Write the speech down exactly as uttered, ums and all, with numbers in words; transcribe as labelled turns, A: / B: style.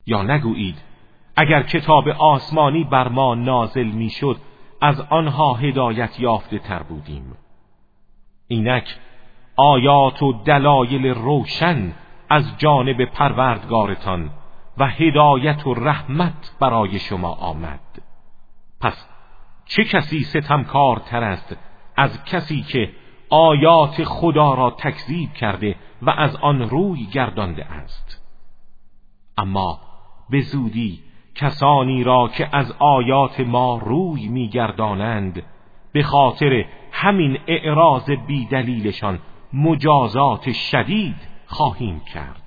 A: یا نگویید اگر کتاب آسمانی بر ما نازل میشد از آنها هدایت یافته تر بودیم. اینک آیات و دلایل روشن از جانب پروردگارتان و هدایت و رحمت برای شما آمد. پس چه کسی ستمکارتر است از کسی که آیات خدا را تکذیب کرده و از آن روی گردانده است؟ اما به زودی کسانی را که از آیات ما روی می‌گردانند به خاطر همین اعراض بی دلیلشان مجازات شدید خواهیم کرد.